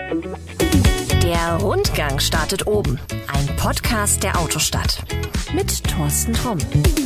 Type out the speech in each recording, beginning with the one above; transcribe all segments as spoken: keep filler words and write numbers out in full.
Der Rundgang startet oben. Ein Podcast der Autostadt. Mit Thorsten Tromm.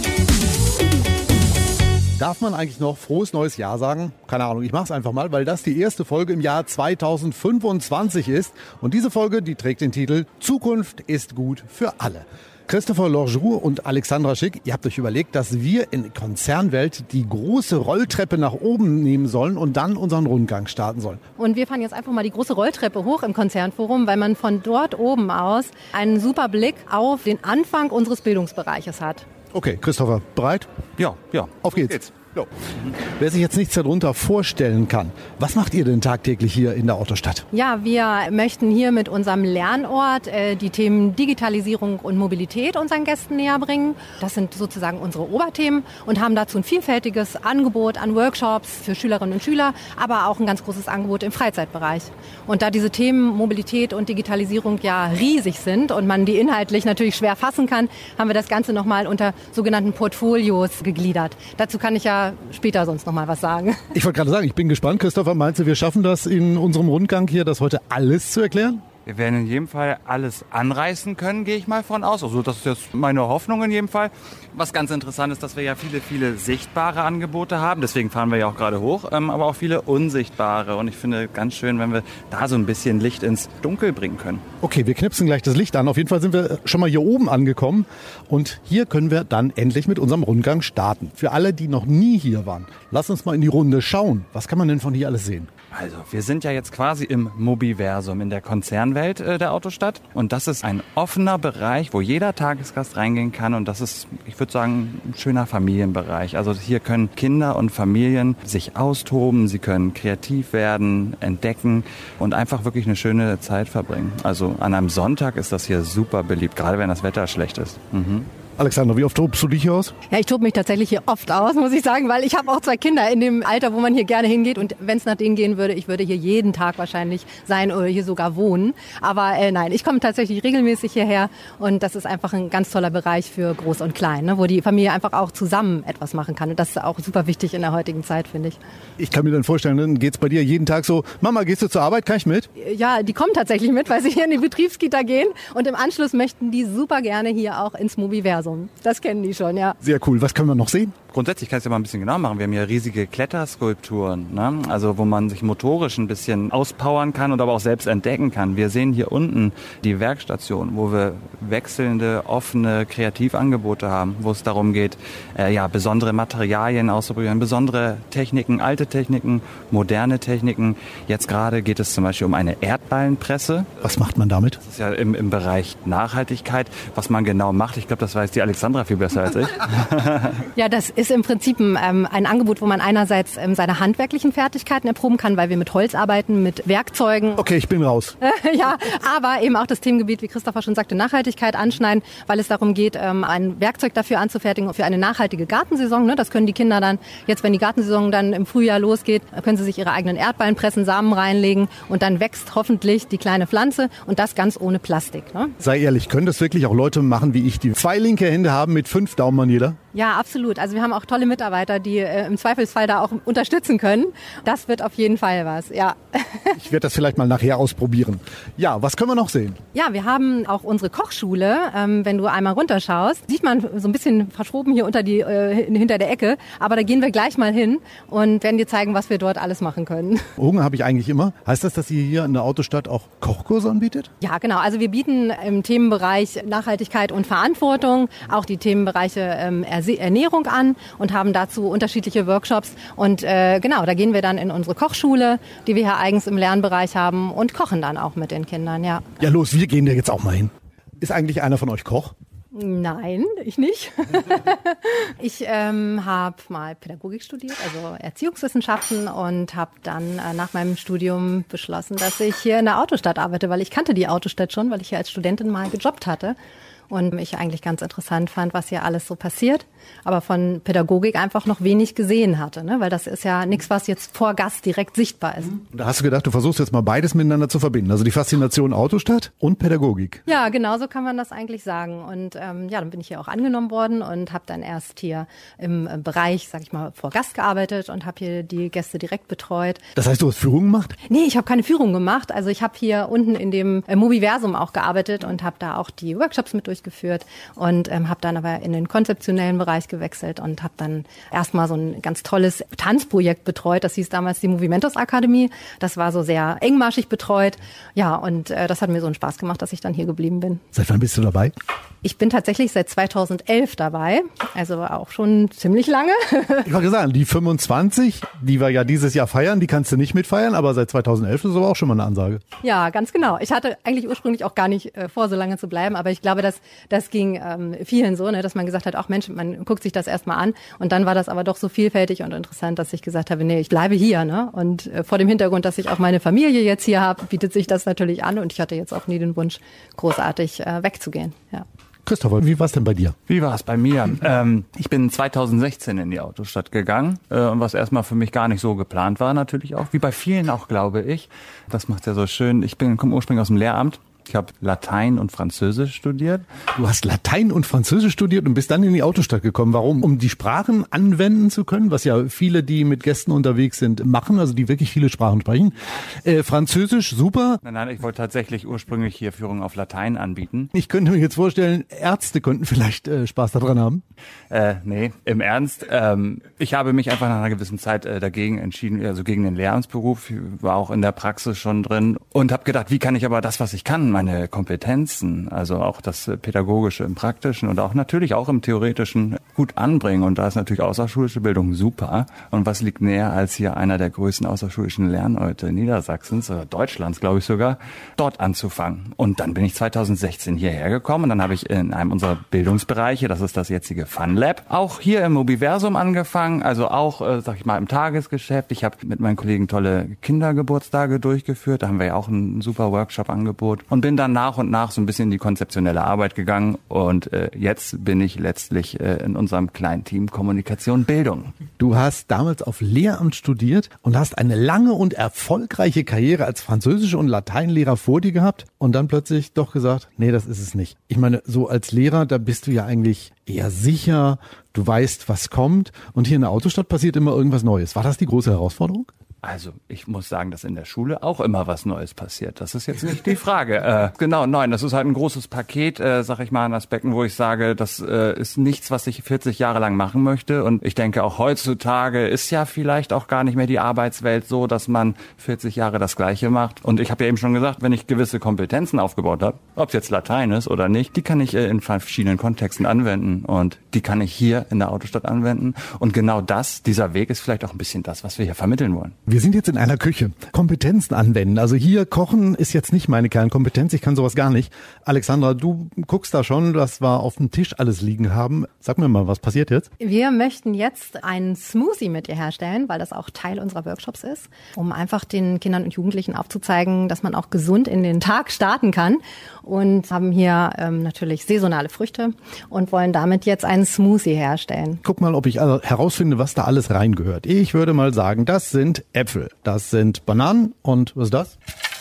Darf man eigentlich noch frohes neues Jahr sagen? Keine Ahnung, ich mache es einfach mal, weil das die erste Folge im Jahr zweitausendfünfundzwanzig ist. Und diese Folge, die trägt den Titel Zukunft ist gut für alle. Christopher Lorjoux und Alexandra Schick, ihr habt euch überlegt, dass wir in Konzernwelt die große Rolltreppe nach oben nehmen sollen und dann unseren Rundgang starten sollen. Und wir fahren jetzt einfach mal die große Rolltreppe hoch im Konzernforum, weil man von dort oben aus einen super Blick auf den Anfang unseres Bildungsbereiches hat. Okay, Christopher, bereit? Ja, ja. Auf geht's. geht's. Jo. Wer sich jetzt nichts darunter vorstellen kann, was macht ihr denn tagtäglich hier in der Autostadt? Ja, wir möchten hier mit unserem Lernort äh, die Themen Digitalisierung und Mobilität unseren Gästen näher bringen. Das sind sozusagen unsere Oberthemen und haben dazu ein vielfältiges Angebot an Workshops für Schülerinnen und Schüler, aber auch ein ganz großes Angebot im Freizeitbereich. Und da diese Themen Mobilität und Digitalisierung ja riesig sind und man die inhaltlich natürlich schwer fassen kann, haben wir das Ganze nochmal unter sogenannten Portfolios gegliedert. Dazu kann ich ja später sonst noch mal was sagen. Ich wollte gerade sagen, ich bin gespannt. Christopher, meinst du, wir schaffen das in unserem Rundgang hier, das heute alles zu erklären? Wir werden in jedem Fall alles anreißen können, gehe ich mal von aus. Also das ist jetzt meine Hoffnung in jedem Fall. Was ganz interessant ist, dass wir ja viele, viele sichtbare Angebote haben. Deswegen fahren wir ja auch gerade hoch, ähm, aber auch viele unsichtbare. Und ich finde ganz schön, wenn wir da so ein bisschen Licht ins Dunkel bringen können. Okay, wir knipsen gleich das Licht an. Auf jeden Fall sind wir schon mal hier oben angekommen. Und hier können wir dann endlich mit unserem Rundgang starten. Für alle, die noch nie hier waren, lass uns mal in die Runde schauen. Was kann man denn von hier alles sehen? Also, wir sind ja jetzt quasi im Mobiversum, in der Konzernwelt äh, der Autostadt. Und das ist ein offener Bereich, wo jeder Tagesgast reingehen kann. Und das ist, ich würde sagen, ein schöner Familienbereich. Also hier können Kinder und Familien sich austoben, sie können kreativ werden, entdecken und einfach wirklich eine schöne Zeit verbringen. Also an einem Sonntag ist das hier super beliebt, gerade wenn das Wetter schlecht ist. Mhm. Alexandra, wie oft tobst du dich hier aus? Ja, ich tobe mich tatsächlich hier oft aus, muss ich sagen, weil ich habe auch zwei Kinder in dem Alter, wo man hier gerne hingeht. Und wenn es nach denen gehen würde, ich würde hier jeden Tag wahrscheinlich sein oder hier sogar wohnen. Aber äh, nein, ich komme tatsächlich regelmäßig hierher und das ist einfach ein ganz toller Bereich für Groß und Klein, ne, wo die Familie einfach auch zusammen etwas machen kann. Und das ist auch super wichtig in der heutigen Zeit, finde ich. Ich kann mir dann vorstellen, dann geht's bei dir jeden Tag so, Mama, gehst du zur Arbeit, kann ich mit? Ja, die kommen tatsächlich mit, weil sie hier in die Betriebskita gehen. Und im Anschluss möchten die super gerne hier auch ins Mobiversum. Das kennen die schon, ja. Sehr cool. Was können wir noch sehen? Grundsätzlich kann ich es ja mal ein bisschen genau machen. Wir haben hier riesige Kletterskulpturen, ne? Also wo man sich motorisch ein bisschen auspowern kann und aber auch selbst entdecken kann. Wir sehen hier unten die Werkstation, wo wir wechselnde, offene Kreativangebote haben, wo es darum geht, äh, ja, besondere Materialien auszuprobieren, besondere Techniken, alte Techniken, moderne Techniken. Jetzt gerade geht es zum Beispiel um eine Erdballenpresse. Was macht man damit? Das ist ja im, im Bereich Nachhaltigkeit. Was man genau macht, ich glaube, das weiß die Alexandra viel besser als ich. Ja, das ist im Prinzip ein, ähm, ein Angebot, wo man einerseits ähm, seine handwerklichen Fertigkeiten erproben kann, weil wir mit Holz arbeiten, mit Werkzeugen. Okay, ich bin raus. Ja, aber eben auch das Themengebiet, wie Christopher schon sagte, Nachhaltigkeit anschneiden, weil es darum geht, ähm, ein Werkzeug dafür anzufertigen, für eine nachhaltige Gartensaison. Ne? Das können die Kinder dann, jetzt wenn die Gartensaison dann im Frühjahr losgeht, können sie sich ihre eigenen Erdballen pressen, Samen reinlegen und dann wächst hoffentlich die kleine Pflanze und das ganz ohne Plastik. Ne? Sei ehrlich, können das wirklich auch Leute machen wie ich, die zwei linke Hände haben mit fünf Daumen an jeder? Ja, absolut. Also wir haben auch tolle Mitarbeiter, die äh, im Zweifelsfall da auch unterstützen können. Das wird auf jeden Fall was, ja. Ich werde das vielleicht mal nachher ausprobieren. Ja, was können wir noch sehen? Ja, wir haben auch unsere Kochschule. Ähm, wenn du einmal runterschaust, sieht man so ein bisschen verschoben hier unter die, äh, hinter der Ecke. Aber da gehen wir gleich mal hin und werden dir zeigen, was wir dort alles machen können. Hunger habe ich eigentlich immer. Heißt das, dass ihr hier in der Autostadt auch Kochkurse anbietet? Ja, genau. Also wir bieten im Themenbereich Nachhaltigkeit und Verantwortung auch die Themenbereiche ähm, Ernährung an und haben dazu unterschiedliche Workshops. Und äh, genau, da gehen wir dann in unsere Kochschule, die wir hier eigens im Lernbereich haben und kochen dann auch mit den Kindern, ja. Ja los, wir gehen da jetzt auch mal hin. Ist eigentlich einer von euch Koch? Nein, ich nicht. Ich ähm, habe mal Pädagogik studiert, also Erziehungswissenschaften und habe dann äh, nach meinem Studium beschlossen, dass ich hier in der Autostadt arbeite, weil ich kannte die Autostadt schon, weil ich hier als Studentin mal gejobbt hatte. und ich eigentlich ganz interessant fand, was hier alles so passiert, aber von Pädagogik einfach noch wenig gesehen hatte, ne? Weil das ist ja nichts, was jetzt vor Gast direkt sichtbar ist. Da hast du gedacht, du versuchst jetzt mal beides miteinander zu verbinden, also die Faszination Autostadt und Pädagogik. Ja, genau so kann man das eigentlich sagen. Und ähm, ja, dann bin ich hier auch angenommen worden und habe dann erst hier im äh, Bereich, sag ich mal, vor Gast gearbeitet und habe hier die Gäste direkt betreut. Das heißt, du hast Führung gemacht? Nee, ich habe keine Führung gemacht. Also ich habe hier unten in dem äh, Mobiversum auch gearbeitet und habe da auch die Workshops mit durchgeführt und ähm, habe dann aber in den konzeptionellen Bereich gewechselt und habe dann erstmal so ein ganz tolles Tanzprojekt betreut. Das hieß damals die Movimentos Akademie. Das war so sehr engmaschig betreut. Ja, und äh, das hat mir so einen Spaß gemacht, dass ich dann hier geblieben bin. Seit wann bist du dabei? Ich bin tatsächlich seit zweitausendelf dabei, also auch schon ziemlich lange. Ich wollte sagen, die fünfundzwanzig, die wir ja dieses Jahr feiern, die kannst du nicht mitfeiern, aber seit zweitausendelf ist aber auch schon mal eine Ansage. Ja, ganz genau. Ich hatte eigentlich ursprünglich auch gar nicht äh, vor, so lange zu bleiben, aber ich glaube, dass das ging ähm, vielen so, ne, dass man gesagt hat, ach Mensch, man guckt sich das erstmal an und dann war das aber doch so vielfältig und interessant, dass ich gesagt habe, nee, ich bleibe hier, ne? Und äh, vor dem Hintergrund, dass ich auch meine Familie jetzt hier habe, bietet sich das natürlich an und ich hatte jetzt auch nie den Wunsch, großartig äh, wegzugehen, ja. Christopher, wie war es denn bei dir? Wie war es bei mir? ähm, ich bin zweitausendsechzehn in die Autostadt gegangen, äh, was erstmal für mich gar nicht so geplant war natürlich auch, wie bei vielen auch, glaube ich. Das macht's ja so schön. Ich bin komme ursprünglich aus dem Lehramt. Ich habe Latein und Französisch studiert. Du hast Latein und Französisch studiert und bist dann in die Autostadt gekommen. Warum? Um die Sprachen anwenden zu können, was ja viele, die mit Gästen unterwegs sind, machen, also die wirklich viele Sprachen sprechen. Äh, Französisch, super. Nein, nein, ich wollte tatsächlich ursprünglich hier Führung auf Latein anbieten. Ich könnte mir jetzt vorstellen, Ärzte könnten vielleicht äh, Spaß daran haben. Äh, nee, im Ernst. Ähm, ich habe mich einfach nach einer gewissen Zeit äh, dagegen entschieden, also gegen den Lehramtsberuf, war auch in der Praxis schon drin und habe gedacht, wie kann ich aber das, was ich kann, meine Kompetenzen, also auch das Pädagogische im Praktischen und auch natürlich auch im Theoretischen gut anbringen. Und da ist natürlich außerschulische Bildung super. Und was liegt näher, als hier einer der größten außerschulischen Lernorte Niedersachsens oder Deutschlands, glaube ich sogar, dort anzufangen. Und dann bin ich zweitausendsechzehn hierher gekommen und dann habe ich in einem unserer Bildungsbereiche, das ist das jetzige Fun Lab, auch hier im Mobiversum angefangen, also auch, äh, sag ich mal, im Tagesgeschäft. Ich habe mit meinen Kollegen tolle Kindergeburtstage durchgeführt, da haben wir ja auch ein super Workshop-Angebot und bin dann nach und nach so ein bisschen in die konzeptionelle Arbeit gegangen und äh, jetzt bin ich letztlich äh, in unserem kleinen Team Kommunikation Bildung. Du hast damals auf Lehramt studiert und hast eine lange und erfolgreiche Karriere als Französisch- und Lateinlehrer vor dir gehabt und dann plötzlich doch gesagt, nee, das ist es nicht. Ich meine, so als Lehrer, da bist du ja eigentlich eher sicher, du weißt, was kommt und hier in der Autostadt passiert immer irgendwas Neues. War das die große Herausforderung? Also ich muss sagen, dass in der Schule auch immer was Neues passiert. Das ist jetzt nicht die Frage. äh, genau, nein, das ist halt ein großes Paket, äh, sag ich mal, an Aspekten, wo ich sage, das äh, ist nichts, was ich vierzig Jahre lang machen möchte. Und ich denke, auch heutzutage ist ja vielleicht auch gar nicht mehr die Arbeitswelt so, dass man vierzig Jahre das Gleiche macht. Und ich habe ja eben schon gesagt, wenn ich gewisse Kompetenzen aufgebaut habe, ob es jetzt Latein ist oder nicht, die kann ich äh, in verschiedenen Kontexten anwenden. Und die kann ich hier in der Autostadt anwenden. Und genau das, dieser Weg ist vielleicht auch ein bisschen das, was wir hier vermitteln wollen. Wir sind jetzt in einer Küche. Kompetenzen anwenden. Also hier kochen ist jetzt nicht meine Kernkompetenz. Ich kann sowas gar nicht. Alexandra, du guckst da schon, dass wir auf dem Tisch alles liegen haben. Sag mir mal, was passiert jetzt? Wir möchten jetzt einen Smoothie mit dir herstellen, weil das auch Teil unserer Workshops ist, um einfach den Kindern und Jugendlichen aufzuzeigen, dass man auch gesund in den Tag starten kann. Und haben hier ähm, natürlich saisonale Früchte und wollen damit jetzt einen Smoothie herstellen. Guck mal, ob ich also herausfinde, was da alles reingehört. Ich würde mal sagen, das sind Äpfel, das sind Bananen und was ist das?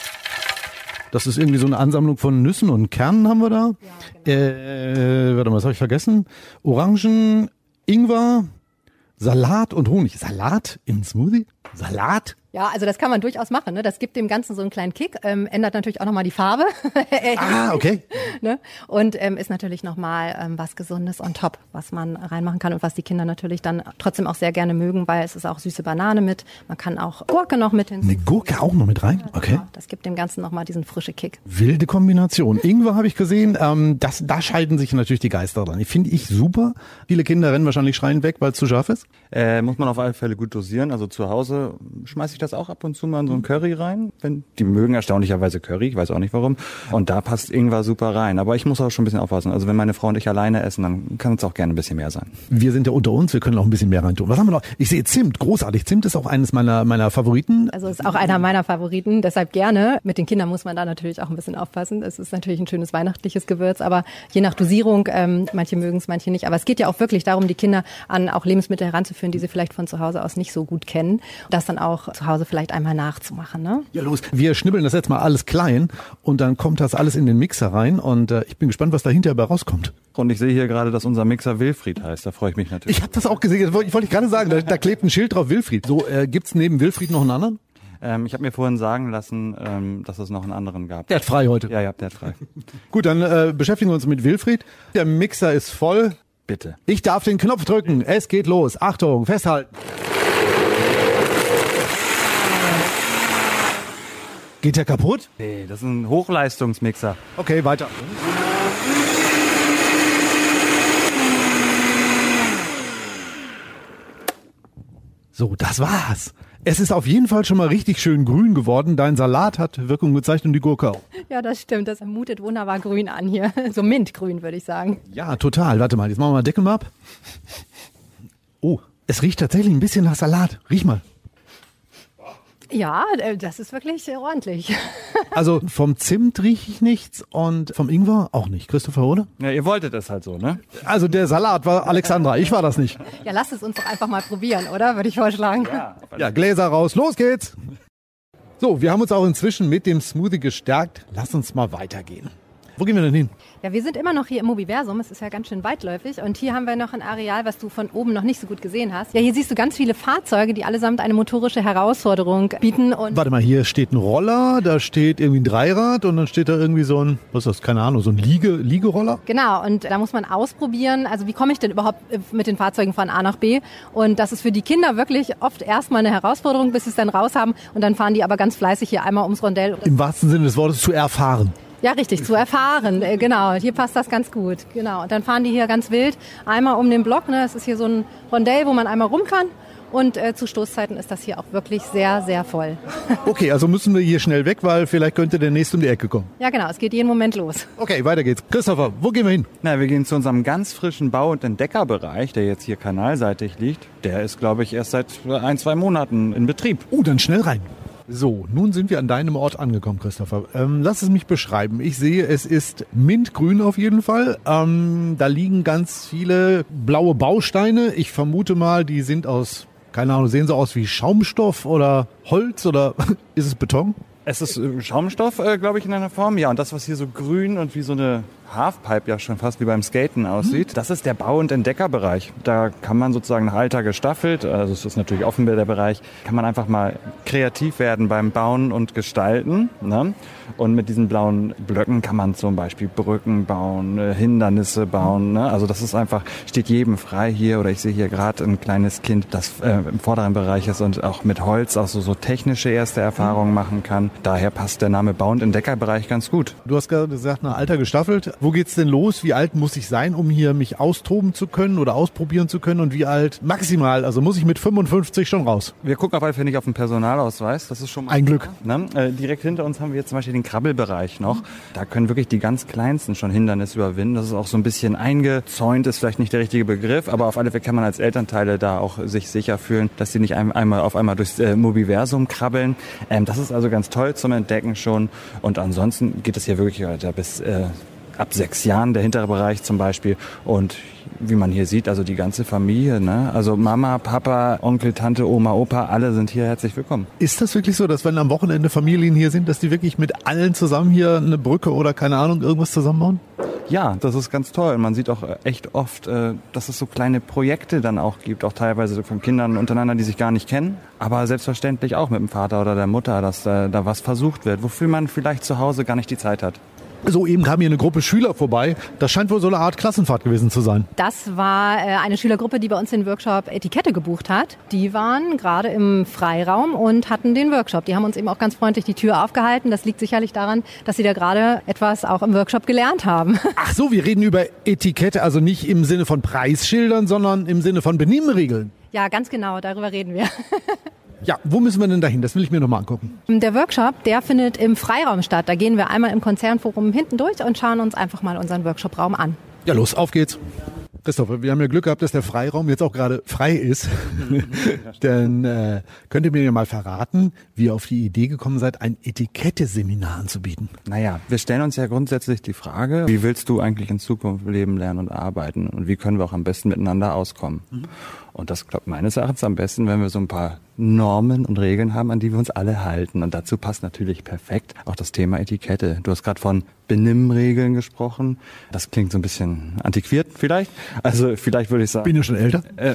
Das ist irgendwie so eine Ansammlung von Nüssen und Kernen haben wir da. Ja, genau. äh, warte mal, was habe ich vergessen? Orangen, Ingwer, Salat und Honig. Salat in Smoothie? Salat? Ja, also das kann man durchaus machen. Ne? Das gibt dem Ganzen so einen kleinen Kick, ähm, ändert natürlich auch nochmal die Farbe. Ah, okay. Ne? Und ähm, ist natürlich nochmal ähm, was Gesundes on top, was man reinmachen kann und was die Kinder natürlich dann trotzdem auch sehr gerne mögen, weil es ist auch süße Banane mit. Man kann auch Gurke noch mit hinzu. Eine Gurke auch noch mit rein? Okay. Ja, das gibt dem Ganzen nochmal diesen frischen Kick. Wilde Kombination. Ingwer habe ich gesehen, ähm, das, da scheiden sich natürlich die Geister dran. Ich finde ich super. Viele Kinder rennen wahrscheinlich schreien weg, weil es zu scharf ist. Äh, muss man auf alle Fälle gut dosieren. Also zu Hause schmeiße ich das das auch ab und zu mal in so ein Curry rein. Wenn, die mögen erstaunlicherweise Curry, ich weiß auch nicht warum. Und da passt Ingwer super rein. Aber ich muss auch schon ein bisschen aufpassen. Also wenn meine Frau und ich alleine essen, dann kann es auch gerne ein bisschen mehr sein. Wir sind ja unter uns, wir können auch ein bisschen mehr reintun. Was haben wir noch? Ich sehe Zimt, großartig. Zimt ist auch eines meiner, meiner Favoriten. Also ist auch einer meiner Favoriten, deshalb gerne. Mit den Kindern muss man da natürlich auch ein bisschen aufpassen. Es ist natürlich ein schönes weihnachtliches Gewürz, aber je nach Dosierung, ähm, manche mögen es, manche nicht. Aber es geht ja auch wirklich darum, die Kinder an auch Lebensmittel heranzuführen, die sie vielleicht von zu Hause aus nicht so gut kennen. Das dann auch zu Hause vielleicht einmal nachzumachen. Ne? Ja, los. Wir schnibbeln das jetzt mal alles klein und dann kommt das alles in den Mixer rein und äh, ich bin gespannt, was da hinterher bei rauskommt. Und ich sehe hier gerade, dass unser Mixer Wilfried heißt. Da freue ich mich natürlich. Ich habe das auch gesehen. Das wollte ich, wollte ich gerade sagen. Da, da klebt ein Schild drauf, Wilfried. So, äh, gibt's neben Wilfried noch einen anderen? Ähm, ich habe mir vorhin sagen lassen, ähm, dass es noch einen anderen gab. Der hat frei heute. Ja, ja, der hat frei. Gut, dann äh, beschäftigen wir uns mit Wilfried. Der Mixer ist voll. Bitte. Ich darf den Knopf drücken. Es geht los. Achtung, festhalten. Geht der kaputt? Nee, das ist ein Hochleistungsmixer. Okay, weiter. So, das war's. Es ist auf jeden Fall schon mal richtig schön grün geworden. Dein Salat hat Wirkung gezeigt und die Gurke auch. Ja, das stimmt. Das mutet wunderbar grün an hier. So mintgrün, würde ich sagen. Ja, total. Warte mal, jetzt machen wir mal Deckel mal ab. Oh, es riecht tatsächlich ein bisschen nach Salat. Riech mal. Ja, das ist wirklich ordentlich. Also vom Zimt rieche ich nichts und vom Ingwer auch nicht. Christopher, oder? Ja, ihr wolltet es halt so, ne? Also der Salat war Alexandra, ich war das nicht. Ja, lasst es uns doch einfach mal probieren, oder? Würde ich vorschlagen. Ja, Ja, Gläser raus, los geht's. So, wir haben uns auch inzwischen mit dem Smoothie gestärkt. Lass uns mal weitergehen. Wo gehen wir denn hin? Ja, wir sind immer noch hier im Mobiversum. Es ist ja ganz schön weitläufig. Und hier haben wir noch ein Areal, was du von oben noch nicht so gut gesehen hast. Ja, hier siehst du ganz viele Fahrzeuge, die allesamt eine motorische Herausforderung bieten. Und Warte mal, hier steht ein Roller, da steht irgendwie ein Dreirad und dann steht da irgendwie so ein, was ist das, keine Ahnung, so ein Liege, Liegeroller? Genau, und da muss man ausprobieren, also wie komme ich denn überhaupt mit den Fahrzeugen von A nach B? Und das ist für die Kinder wirklich oft erstmal eine Herausforderung, bis sie es dann raus haben. Und dann fahren die aber ganz fleißig hier einmal ums Rondell. Im wahrsten Sinne des Wortes zu erfahren. Ja, richtig, zu erfahren, äh, genau. Hier passt das ganz gut, genau. Und dann fahren die hier ganz wild einmal um den Block. Ne? Es ist hier so ein Rondell, wo man einmal rum kann. Und äh, zu Stoßzeiten ist das hier auch wirklich sehr, sehr voll. Okay, also müssen wir hier schnell weg, weil vielleicht könnte der nächste um die Ecke kommen. Ja, genau, es geht jeden Moment los. Okay, weiter geht's. Christopher, wo gehen wir hin? Na, wir gehen zu unserem ganz frischen Bau- und Entdeckerbereich, der jetzt hier kanalseitig liegt. Der ist, glaube ich, erst seit ein, zwei Monaten in Betrieb. Oh, dann schnell rein. So, nun sind wir an deinem Ort angekommen, Christopher. Ähm, lass es mich beschreiben. Ich sehe, es ist mintgrün auf jeden Fall. Ähm, da liegen ganz viele blaue Bausteine. Ich vermute mal, die sind aus, keine Ahnung, sehen so aus wie Schaumstoff oder Holz oder ist es Beton? Es ist äh, Schaumstoff, äh, glaube ich, in einer Form. Ja, und das, was hier so grün und wie so eine Halfpipe ja schon fast wie beim Skaten aussieht, das ist der Bau- und Entdeckerbereich. Da kann man sozusagen nach Alter gestaffelt, also es ist natürlich offen der Bereich, kann man einfach mal kreativ werden beim Bauen und Gestalten. Ne? Und mit diesen blauen Blöcken kann man zum Beispiel Brücken bauen, äh, Hindernisse bauen. Ne? Also das ist einfach, steht jedem frei hier. Oder ich sehe hier gerade ein kleines Kind, das äh, im vorderen Bereich ist und auch mit Holz auch so, so technische erste Erfahrungen machen kann. Daher passt der Name Bau- und Entdeckerbereich ganz gut. Du hast gerade gesagt, nach Alter gestaffelt. Wo geht's denn los? Wie alt muss ich sein, um hier mich austoben zu können oder ausprobieren zu können? Und wie alt maximal? Also muss ich mit fünfundfünfzig schon raus? Wir gucken auf jeden Fall nicht auf den Personalausweis. Das ist schon mal ein Glück. Ne? Äh, direkt hinter uns haben wir jetzt zum Beispiel den Krabbelbereich noch. Da können wirklich die ganz Kleinsten schon Hindernisse überwinden. Das ist auch so ein bisschen eingezäunt, ist vielleicht nicht der richtige Begriff, aber auf alle Fälle kann man als Elternteile da auch sich sicher fühlen, dass sie nicht ein, einmal auf einmal durchs äh, Mobiversum krabbeln. Ähm, das ist also ganz toll zum Entdecken schon. Und ansonsten geht es hier wirklich weiter bis äh, ab sechs Jahren, der hintere Bereich zum Beispiel. Und wie man hier sieht, also die ganze Familie, ne? Also Mama, Papa, Onkel, Tante, Oma, Opa, alle sind hier herzlich willkommen. Ist das wirklich so, dass wenn am Wochenende Familien hier sind, dass die wirklich mit allen zusammen hier eine Brücke oder keine Ahnung, irgendwas zusammenbauen? Ja, das ist ganz toll. Man sieht auch echt oft, dass es so kleine Projekte dann auch gibt, auch teilweise von Kindern untereinander, die sich gar nicht kennen. Aber selbstverständlich auch mit dem Vater oder der Mutter, dass da, da was versucht wird, wofür man vielleicht zu Hause gar nicht die Zeit hat. Soeben kam hier eine Gruppe Schüler vorbei. Das scheint wohl so eine Art Klassenfahrt gewesen zu sein. Das war äh, eine Schülergruppe, die bei uns den Workshop Etikette gebucht hat. Die waren gerade im Freiraum und hatten den Workshop. Die haben uns eben auch ganz freundlich die Tür aufgehalten. Das liegt sicherlich daran, dass sie da gerade etwas auch im Workshop gelernt haben. Ach so, wir reden über Etikette, also nicht im Sinne von Preisschildern, sondern im Sinne von Benimmregeln. Ja, ganz genau, darüber reden wir. Ja, wo müssen wir denn dahin? Das will ich mir nochmal angucken. Der Workshop, der findet im Freiraum statt. Da gehen wir einmal im Konzernforum hinten durch und schauen uns einfach mal unseren Workshop-Raum an. Ja, los, auf geht's. Christoph, wir haben ja Glück gehabt, dass der Freiraum jetzt auch gerade frei ist. Denn äh, könnt ihr mir ja mal verraten, wie ihr auf die Idee gekommen seid, ein Etikette-Seminar anzubieten? Naja, wir stellen uns ja grundsätzlich die Frage, wie willst du eigentlich in Zukunft leben, lernen und arbeiten? Und wie können wir auch am besten miteinander auskommen? Mhm. Und das klappt meines Erachtens am besten, wenn wir so ein paar Normen und Regeln haben, an die wir uns alle halten. Und dazu passt natürlich perfekt auch das Thema Etikette. Du hast gerade von Benimmregeln gesprochen. Das klingt so ein bisschen antiquiert vielleicht. Also vielleicht würde ich sagen... Bin ja schon älter. Äh,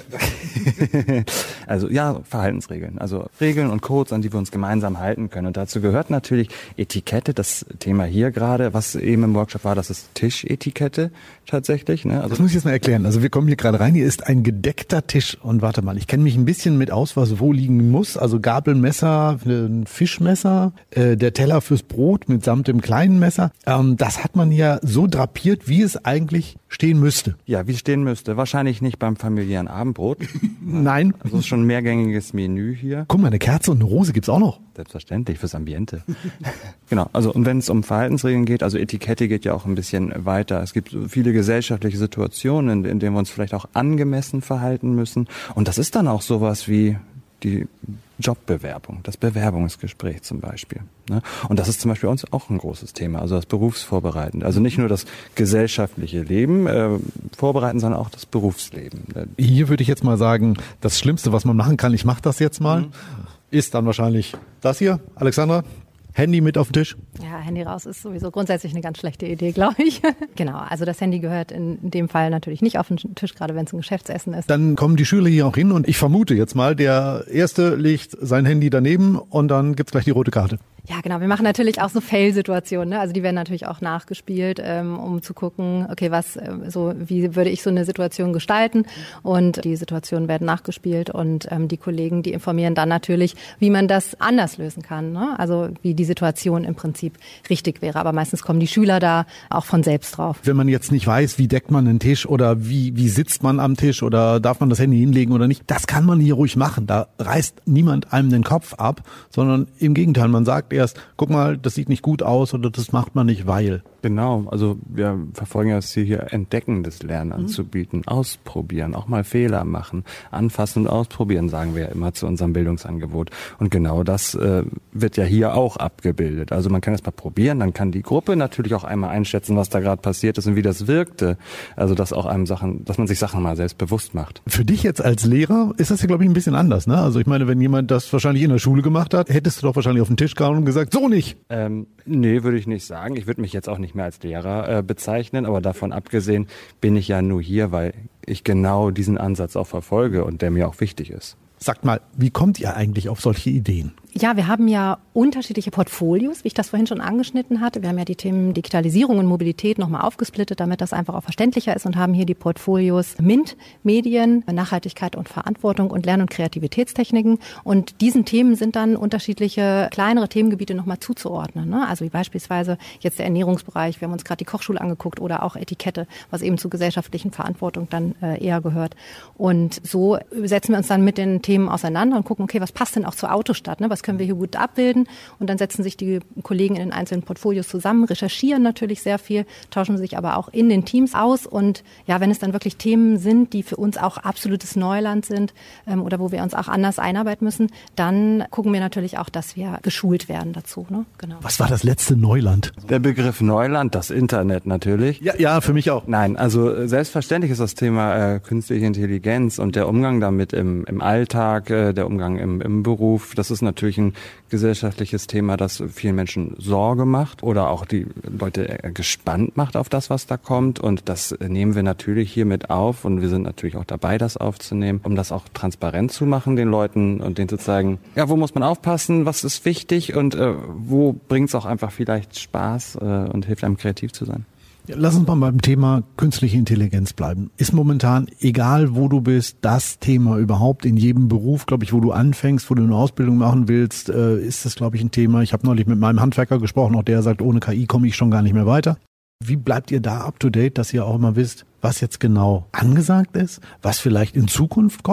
also ja, Verhaltensregeln. Also Regeln und Codes, an die wir uns gemeinsam halten können. Und dazu gehört natürlich Etikette. Das Thema hier gerade, was eben im Workshop war, das ist Tischetikette tatsächlich. Ne? Also das muss ich jetzt mal erklären. Also wir kommen hier gerade rein. Hier ist ein gedeckter Tisch. Und warte mal, ich kenne mich ein bisschen mit aus, was wo liegen muss. Also Gabel, Messer, ein Fischmesser, äh, der Teller fürs Brot mitsamt dem kleinen Messer. Ähm, das hat man ja so drapiert, wie es eigentlich stehen müsste. Ja, wie es stehen müsste. Wahrscheinlich nicht beim familiären Abendbrot. Nein. Also es ist schon ein mehrgängiges Menü hier. Guck mal, eine Kerze und eine Rose gibt's auch noch. Selbstverständlich, fürs Ambiente. Genau, also und wenn es um Verhaltensregeln geht, also Etikette geht ja auch ein bisschen weiter. Es gibt viele gesellschaftliche Situationen, in, in denen wir uns vielleicht auch angemessen verhalten müssen. Und das ist dann auch sowas wie die Jobbewerbung, das Bewerbungsgespräch zum Beispiel. Ne? Und das ist zum Beispiel bei uns auch ein großes Thema, also das Berufsvorbereitende. Also nicht nur das gesellschaftliche Leben äh, vorbereiten, sondern auch das Berufsleben. Hier würde ich jetzt mal sagen, das Schlimmste, was man machen kann, ich mache das jetzt mal, mhm. ist dann wahrscheinlich das hier, Alexandra. Handy mit auf den Tisch? Ja, Handy raus ist sowieso grundsätzlich eine ganz schlechte Idee, glaube ich. Genau, also das Handy gehört in dem Fall natürlich nicht auf den Tisch, gerade wenn es ein Geschäftsessen ist. Dann kommen die Schüler hier auch hin und ich vermute jetzt mal, der Erste legt sein Handy daneben und dann gibt's gleich die rote Karte. Ja, genau. Wir machen natürlich auch so Fail-Situationen, ne? Also die werden natürlich auch nachgespielt, ähm, um zu gucken, okay, was, äh, so, wie würde ich so eine Situation gestalten? Und die Situationen werden nachgespielt und ähm, die Kollegen, die informieren dann natürlich, wie man das anders lösen kann, ne? Also wie die Situation im Prinzip richtig wäre. Aber meistens kommen die Schüler da auch von selbst drauf. Wenn man jetzt nicht weiß, wie deckt man einen Tisch oder wie, wie sitzt man am Tisch oder darf man das Handy hinlegen oder nicht, das kann man hier ruhig machen. Da reißt niemand einem den Kopf ab, sondern im Gegenteil, man sagt erst, guck mal, das sieht nicht gut aus oder das macht man nicht, weil. Genau, also wir verfolgen ja das Ziel hier, entdeckendes Lernen mhm. anzubieten, ausprobieren, auch mal Fehler machen, anfassen und ausprobieren, sagen wir ja immer zu unserem Bildungsangebot. Und genau das äh, wird ja hier auch abgebildet. Also man kann es mal probieren, dann kann die Gruppe natürlich auch einmal einschätzen, was da gerade passiert ist und wie das wirkte. Also dass auch einem Sachen, dass man sich Sachen mal selbst bewusst macht. Für dich jetzt als Lehrer ist das ja, glaube ich, ein bisschen anders, ne? Also ich meine, wenn jemand das wahrscheinlich in der Schule gemacht hat, hättest du doch wahrscheinlich auf den Tisch gehauen und gesagt, so nicht. Ähm, nee, würde ich nicht sagen. Ich würde mich jetzt auch nicht mehr als Lehrer äh, bezeichnen, aber davon abgesehen bin ich ja nur hier, weil ich genau diesen Ansatz auch verfolge und der mir auch wichtig ist. Sagt mal, wie kommt ihr eigentlich auf solche Ideen? Ja, wir haben ja unterschiedliche Portfolios, wie ich das vorhin schon angeschnitten hatte. Wir haben ja die Themen Digitalisierung und Mobilität nochmal aufgesplittet, damit das einfach auch verständlicher ist und haben hier die Portfolios MINT, Medien, Nachhaltigkeit und Verantwortung und Lern- und Kreativitätstechniken. Und diesen Themen sind dann unterschiedliche kleinere Themengebiete nochmal zuzuordnen, ne? Also wie beispielsweise jetzt der Ernährungsbereich, wir haben uns gerade die Kochschule angeguckt oder auch Etikette, was eben zur gesellschaftlichen Verantwortung dann äh, eher gehört. Und so setzen wir uns dann mit den Themen auseinander und gucken, okay, was passt denn auch zur Autostadt, ne? Was können wir hier gut abbilden? Und dann setzen sich die Kollegen in den einzelnen Portfolios zusammen, recherchieren natürlich sehr viel, tauschen sich aber auch in den Teams aus. Und ja, wenn es dann wirklich Themen sind, die für uns auch absolutes Neuland sind ähm, oder wo wir uns auch anders einarbeiten müssen, dann gucken wir natürlich auch, dass wir geschult werden dazu. Ne? Genau. Was war das letzte Neuland? Der Begriff Neuland, das Internet natürlich. Ja, ja, für mich auch. Nein, also selbstverständlich ist das Thema äh, künstliche Intelligenz und der Umgang damit im, im Alltag, äh, der Umgang im, im Beruf, das ist natürlich ein gesellschaftliches Thema, das vielen Menschen Sorge macht oder auch die Leute gespannt macht auf das, was da kommt. Und das nehmen wir natürlich hier mit auf und wir sind natürlich auch dabei, das aufzunehmen, um das auch transparent zu machen den Leuten und denen zu zeigen, ja, wo muss man aufpassen, was ist wichtig und äh, wo bringt es auch einfach vielleicht Spaß äh, und hilft einem kreativ zu sein. Ja, lass uns mal beim Thema künstliche Intelligenz bleiben. Ist momentan, egal wo du bist, das Thema überhaupt in jedem Beruf, glaube ich, wo du anfängst, wo du eine Ausbildung machen willst, äh, ist das, glaube ich, ein Thema. Ich habe neulich mit meinem Handwerker gesprochen, auch der sagt, ohne K I komme ich schon gar nicht mehr weiter. Wie bleibt ihr da up-to-date, dass ihr auch immer wisst, was jetzt genau angesagt ist, was vielleicht in Zukunft kommt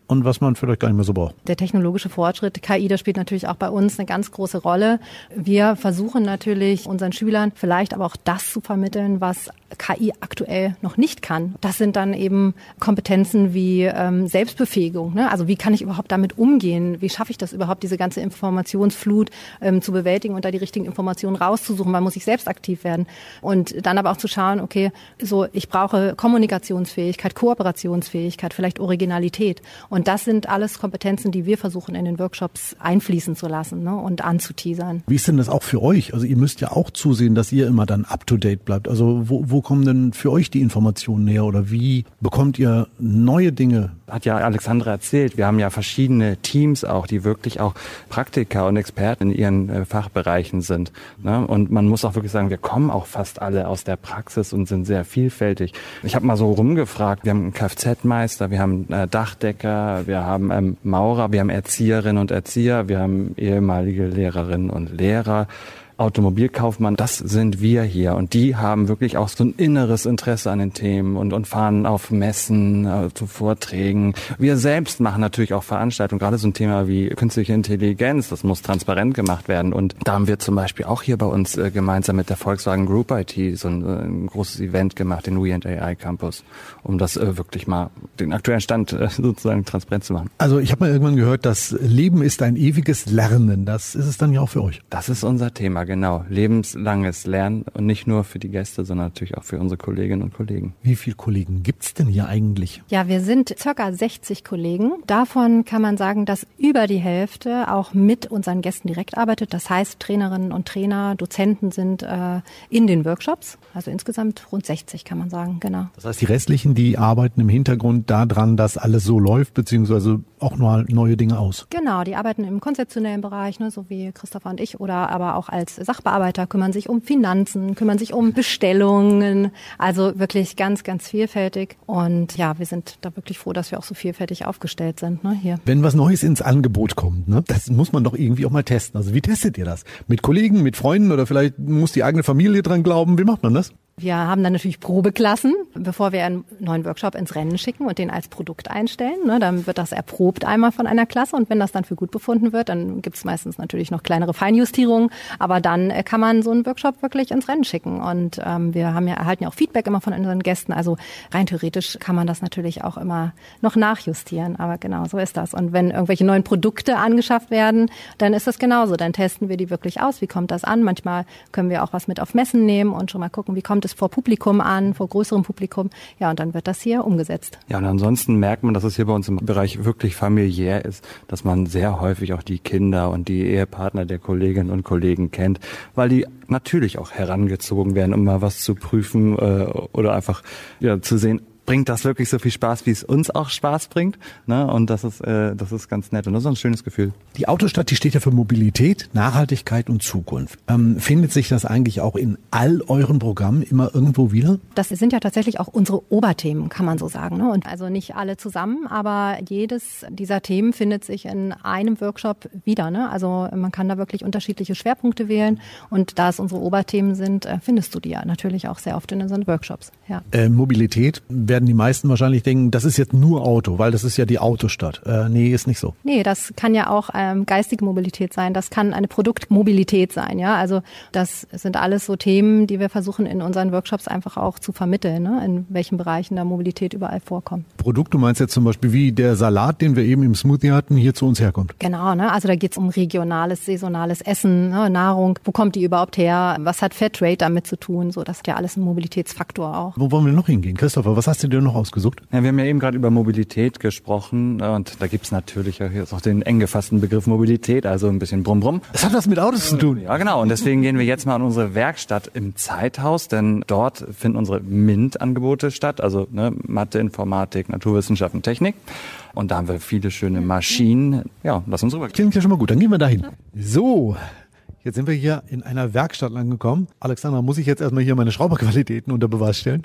und was man vielleicht gar nicht mehr so braucht. Der technologische Fortschritt, K I, das spielt natürlich auch bei uns eine ganz große Rolle. Wir versuchen natürlich unseren Schülern vielleicht aber auch das zu vermitteln, was K I aktuell noch nicht kann. Das sind dann eben Kompetenzen wie ähm, Selbstbefähigung. Ne? Also wie kann ich überhaupt damit umgehen? Wie schaffe ich das überhaupt, diese ganze Informationsflut ähm, zu bewältigen und da die richtigen Informationen rauszusuchen? Man muss sich selbst aktiv werden. Und dann aber auch zu schauen, okay, so ich brauche Kommunikationsfähigkeit, Kooperationsfähigkeit, vielleicht Originalität. Und das sind alles Kompetenzen, die wir versuchen in den Workshops einfließen zu lassen, ne? Und anzuteasern. Wie ist denn das auch für euch? Also ihr müsst ja auch zusehen, dass ihr immer dann up-to-date bleibt. Also wo, wo kommen denn für euch die Informationen her oder wie bekommt ihr neue Dinge? Hat ja Alexandra erzählt, wir haben ja verschiedene Teams auch, die wirklich auch Praktiker und Experten in ihren äh, Fachbereichen sind. Ne? Und man muss auch wirklich sagen, wir kommen auch fast alle aus der Praxis und sind sehr vielfältig. Ich habe mal so rumgefragt, wir haben einen Kfz-Meister, wir haben äh, Dachdecker, wir haben ähm, Maurer, wir haben Erzieherinnen und Erzieher, wir haben ehemalige Lehrerinnen und Lehrer, Automobilkaufmann, das sind wir hier und die haben wirklich auch so ein inneres Interesse an den Themen und, und fahren auf Messen, äh, zu Vorträgen. Wir selbst machen natürlich auch Veranstaltungen, gerade so ein Thema wie künstliche Intelligenz, das muss transparent gemacht werden und da haben wir zum Beispiel auch hier bei uns äh, gemeinsam mit der Volkswagen Group I T so ein, äh, ein großes Event gemacht, den We and A I Campus, um das äh, wirklich mal, den aktuellen Stand äh, sozusagen transparent zu machen. Also ich habe mal irgendwann gehört, das Leben ist ein ewiges Lernen, das ist es dann ja auch für euch. Das ist unser Thema. Genau, lebenslanges Lernen und nicht nur für die Gäste, sondern natürlich auch für unsere Kolleginnen und Kollegen. Wie viele Kollegen gibt's denn hier eigentlich? Ja, wir sind circa sechzig Kollegen. Davon kann man sagen, dass über die Hälfte auch mit unseren Gästen direkt arbeitet. Das heißt, Trainerinnen und Trainer, Dozenten sind äh, in den Workshops. Also insgesamt rund sechzig kann man sagen, genau. Das heißt, die restlichen, die arbeiten im Hintergrund daran, dass alles so läuft, beziehungsweise auch mal neue Dinge aus. Genau, die arbeiten im konzeptionellen Bereich, ne, so wie Christopher und ich, oder aber auch als Sachbearbeiter, kümmern sich um Finanzen, kümmern sich um Bestellungen, also wirklich ganz, ganz vielfältig. Und ja, wir sind da wirklich froh, dass wir auch so vielfältig aufgestellt sind, ne, hier. Wenn was Neues ins Angebot kommt, ne, das muss man doch irgendwie auch mal testen. Also wie testet ihr das? Mit Kollegen, mit Freunden oder vielleicht muss die eigene Familie dran glauben? Wie macht man das? Wir haben dann natürlich Probeklassen, bevor wir einen neuen Workshop ins Rennen schicken und den als Produkt einstellen. Ne, dann wird das erprobt einmal von einer Klasse und wenn das dann für gut befunden wird, dann gibt es meistens natürlich noch kleinere Feinjustierungen. Aber dann äh, kann man so einen Workshop wirklich ins Rennen schicken. Und ähm, wir haben ja erhalten ja auch Feedback immer von unseren Gästen. Also rein theoretisch kann man das natürlich auch immer noch nachjustieren. Aber genau, so ist das. Und wenn irgendwelche neuen Produkte angeschafft werden, dann ist das genauso. Dann testen wir die wirklich aus. Wie kommt das an? Manchmal können wir auch was mit auf Messen nehmen und schon mal gucken, wie kommt es vor Publikum an, vor größerem Publikum. Ja, und dann wird das hier umgesetzt. Ja, und ansonsten merkt man, dass es hier bei uns im Bereich wirklich familiär ist, dass man sehr häufig auch die Kinder und die Ehepartner der Kolleginnen und Kollegen kennt, weil die natürlich auch herangezogen werden, um mal was zu prüfen äh, oder einfach ja, zu sehen, bringt das wirklich so viel Spaß, wie es uns auch Spaß bringt, ne? Und das ist, äh, das ist ganz nett und das ist ein schönes Gefühl. Die Autostadt, die steht ja für Mobilität, Nachhaltigkeit und Zukunft. Ähm, findet sich das eigentlich auch in all euren Programmen immer irgendwo wieder? Das sind ja tatsächlich auch unsere Oberthemen, kann man so sagen, ne? Und also nicht alle zusammen, aber jedes dieser Themen findet sich in einem Workshop wieder, ne? Also man kann da wirklich unterschiedliche Schwerpunkte wählen und da es unsere Oberthemen sind, findest du die ja natürlich auch sehr oft in unseren Workshops. Ja. Äh, Mobilität, werden die meisten wahrscheinlich denken, das ist jetzt nur Auto, weil das ist ja die Autostadt. Äh, nee, ist nicht so. Nee, das kann ja auch ähm, geistige Mobilität sein, das kann eine Produktmobilität sein, ja. Also das sind alles so Themen, die wir versuchen in unseren Workshops einfach auch zu vermitteln, ne? In welchen Bereichen da Mobilität überall vorkommt. Produkt, du meinst jetzt zum Beispiel wie der Salat, den wir eben im Smoothie hatten, hier zu uns herkommt? Genau, ne? Also da geht es um regionales, saisonales Essen, ne? Nahrung, wo kommt die überhaupt her, was hat Fairtrade damit zu tun, so, das ist ja alles ein Mobilitätsfaktor auch. Wo wollen wir noch hingehen? Christopher, was hast du dir noch ausgesucht? Ja, wir haben ja eben gerade über Mobilität gesprochen und da gibt's natürlich jetzt auch den eng gefassten Begriff Mobilität, also ein bisschen Brumm-Brumm. Das hat was mit Autos zu tun. Ja, genau. Und deswegen gehen wir jetzt mal an unsere Werkstatt im Zeithaus, denn dort finden unsere MINT-Angebote statt, also ne, Mathe, Informatik, Naturwissenschaften, Technik. Und da haben wir viele schöne Maschinen. Ja, lass uns rüber. Klingt ja schon mal gut, dann gehen wir dahin. So. Jetzt sind wir hier in einer Werkstatt angekommen. Alexandra, muss ich jetzt erstmal hier meine Schrauberqualitäten unter Beweis stellen?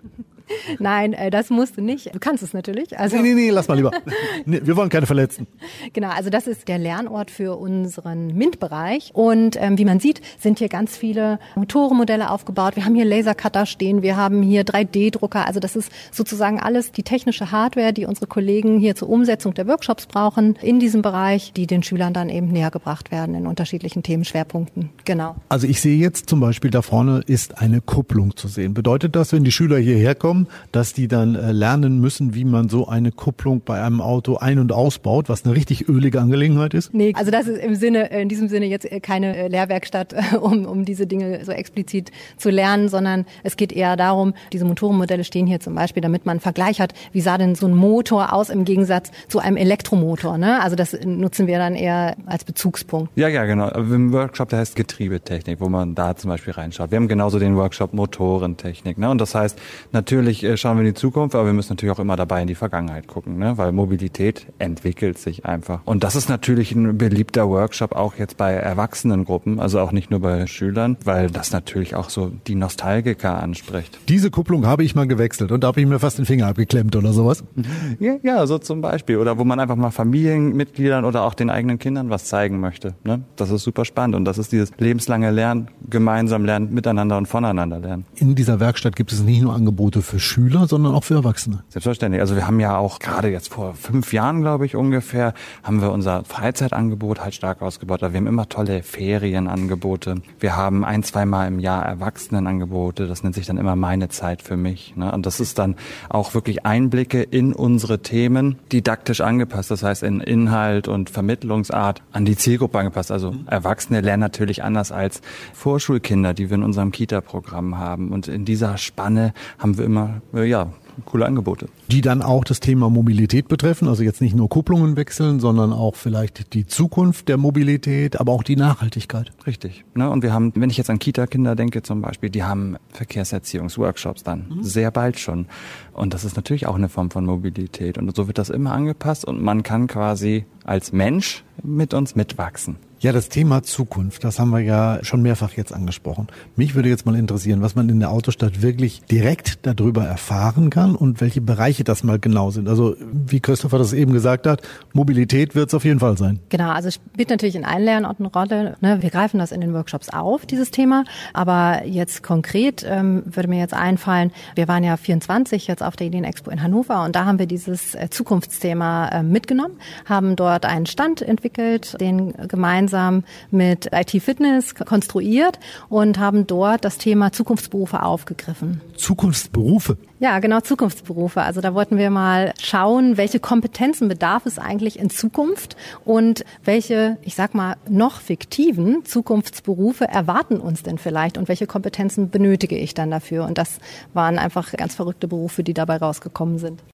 Nein, das musst du nicht. Du kannst es natürlich. Also nee, nee, nee, lass mal lieber. Nee, wir wollen keine Verletzten. Genau, also das ist der Lernort für unseren MINT-Bereich. Und ähm, wie man sieht, sind hier ganz viele Motorenmodelle aufgebaut. Wir haben hier Lasercutter stehen, wir haben hier drei D Drucker. Also das ist sozusagen alles die technische Hardware, die unsere Kollegen hier zur Umsetzung der Workshops brauchen in diesem Bereich, die den Schülern dann eben näher gebracht werden in unterschiedlichen Themenschwerpunkten. Genau. Also ich sehe jetzt zum Beispiel, da vorne ist eine Kupplung zu sehen. Bedeutet das, wenn die Schüler hierher kommen, dass die dann äh, lernen müssen, wie man so eine Kupplung bei einem Auto ein- und ausbaut, was eine richtig ölige Angelegenheit ist? Nee, also das ist im Sinne, in diesem Sinne jetzt keine Lehrwerkstatt, um, um diese Dinge so explizit zu lernen, sondern es geht eher darum, diese Motorenmodelle stehen hier zum Beispiel, damit man einen Vergleich hat, wie sah denn so ein Motor aus im Gegensatz zu einem Elektromotor, ne? Also das nutzen wir dann eher als Bezugspunkt. Ja, ja, genau. Aber im Workshop, der heißt Getriebetechnik, wo man da zum Beispiel reinschaut. Wir haben genauso den Workshop Motorentechnik, ne? Und das heißt, natürlich schauen wir in die Zukunft, aber wir müssen natürlich auch immer dabei in die Vergangenheit gucken, ne? Weil Mobilität entwickelt sich einfach. Und das ist natürlich ein beliebter Workshop auch jetzt bei Erwachsenengruppen, also auch nicht nur bei Schülern, weil das natürlich auch so die Nostalgiker anspricht. Diese Kupplung habe ich mal gewechselt und da habe ich mir fast den Finger abgeklemmt oder sowas. Ja, ja, so zum Beispiel. Oder wo man einfach mal Familienmitgliedern oder auch den eigenen Kindern was zeigen möchte, ne? Das ist super spannend und das ist dieses lebenslange Lernen, gemeinsam lernen, miteinander und voneinander lernen. In dieser Werkstatt gibt es nicht nur Angebote für Schüler, sondern auch für Erwachsene. Selbstverständlich. Also wir haben ja auch gerade jetzt vor fünf Jahren, glaube ich, ungefähr, haben wir unser Freizeitangebot halt stark ausgebaut. Aber wir haben immer tolle Ferienangebote. Wir haben ein, zweimal im Jahr Erwachsenenangebote. Das nennt sich dann immer meine Zeit für mich, ne? Und das ist dann auch wirklich Einblicke in unsere Themen, didaktisch angepasst. Das heißt in Inhalt und Vermittlungsart an die Zielgruppe angepasst. Also Erwachsene lernen natürlich anders als Vorschulkinder, die wir in unserem Kita-Programm haben. Und in dieser Spanne haben wir immer, ja, coole Angebote. Die dann auch das Thema Mobilität betreffen, also jetzt nicht nur Kupplungen wechseln, sondern auch vielleicht die Zukunft der Mobilität, aber auch die Nachhaltigkeit. Richtig. Ne? Und wir haben, wenn ich jetzt an Kita-Kinder denke zum Beispiel, die haben Verkehrserziehungsworkshops dann, mhm. sehr bald schon. Und das ist natürlich auch eine Form von Mobilität. Und so wird das immer angepasst und man kann quasi als Mensch mit uns mitwachsen. Ja, das Thema Zukunft, das haben wir ja schon mehrfach jetzt angesprochen. Mich würde jetzt mal interessieren, was man in der Autostadt wirklich direkt darüber erfahren kann und welche Bereiche das mal genau sind. Also wie Christopher das eben gesagt hat, Mobilität wird es auf jeden Fall sein. Genau, also es spielt natürlich in allen Lernorten eine Rolle. Ne? Wir greifen das in den Workshops auf, dieses Thema. Aber jetzt konkret ähm, würde mir jetzt einfallen, wir waren ja vierundzwanzig jetzt auf der Ideen-Expo in Hannover und da haben wir dieses äh, Zukunftsthema äh, mitgenommen, haben dort einen Stand entwickelt, den gemeinsam mit I T Fitness konstruiert und haben dort das Thema Zukunftsberufe aufgegriffen. Zukunftsberufe? Ja, genau, Zukunftsberufe. Also da wollten wir mal schauen, welche Kompetenzen bedarf es eigentlich in Zukunft und welche, ich sag mal, noch fiktiven Zukunftsberufe erwarten uns denn vielleicht und welche Kompetenzen benötige ich dann dafür? Und das waren einfach ganz verrückte Berufe, die dabei rausgekommen sind.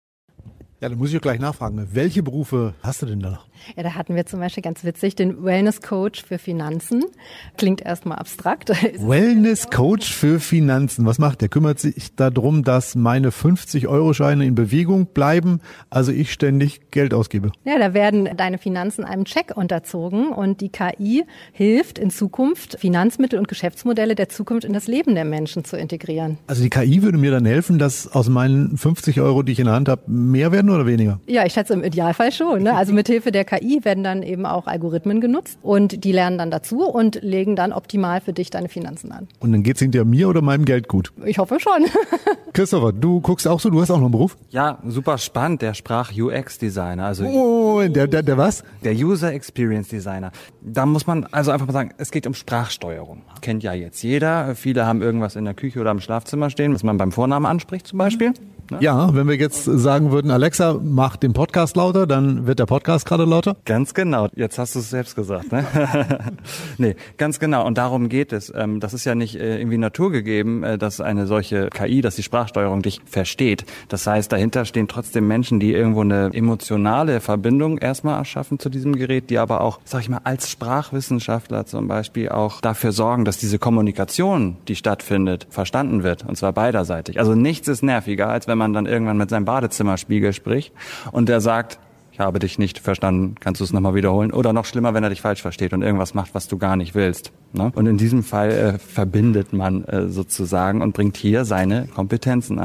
Ja, dann muss ich auch gleich nachfragen. Welche Berufe hast du denn da noch? Ja, da hatten wir zum Beispiel ganz witzig den Wellness-Coach für Finanzen. Klingt erstmal abstrakt. Wellness-Coach für Finanzen. Was macht der? Kümmert sich darum, dass meine fünfzig-Euro-Scheine in Bewegung bleiben, also ich ständig Geld ausgebe? Ja, da werden deine Finanzen einem Check unterzogen und die K I hilft in Zukunft, Finanzmittel und Geschäftsmodelle der Zukunft in das Leben der Menschen zu integrieren. Also die K I würde mir dann helfen, dass aus meinen fünfzig Euro, die ich in der Hand habe, mehr werden oder weniger? Ja, ich schätze im Idealfall schon. Ne? Also mit Hilfe der K I werden dann eben auch Algorithmen genutzt und die lernen dann dazu und legen dann optimal für dich deine Finanzen an. Und dann geht's hinter mir oder meinem Geld gut? Ich hoffe schon. Christopher, du guckst auch so, du hast auch noch einen Beruf? Ja, super spannend, der Sprach-U X-Designer. Also oh, der, der, der was? Der User Experience Designer. Da muss man also einfach mal sagen, es geht um Sprachsteuerung. Kennt ja jetzt jeder. Viele haben irgendwas in der Küche oder im Schlafzimmer stehen, was man beim Vornamen anspricht zum Beispiel. Ne? Ja, wenn wir jetzt sagen würden, Alexa, mach den Podcast lauter, dann wird der Podcast gerade lauter? Ganz genau. Jetzt hast du es selbst gesagt, ne? Nee, ganz genau. Und darum geht es. Das ist ja nicht irgendwie naturgegeben, dass eine solche K I, dass die Sprachsteuerung dich versteht. Das heißt, dahinter stehen trotzdem Menschen, die irgendwo eine emotionale Verbindung erstmal erschaffen zu diesem Gerät, die aber auch, sag ich mal, als Sprachwissenschaftler zum Beispiel auch dafür sorgen, dass diese Kommunikation, die stattfindet, verstanden wird. Und zwar beiderseitig. Also nichts ist nerviger, als wenn man dann irgendwann mit seinem Badezimmerspiegel spricht und der sagt, ich habe dich nicht verstanden, kannst du es nochmal wiederholen? Oder noch schlimmer, wenn er dich falsch versteht und irgendwas macht, was du gar nicht willst. Ne? Und in diesem Fall äh, verbindet man äh, sozusagen und bringt hier seine Kompetenzen ein.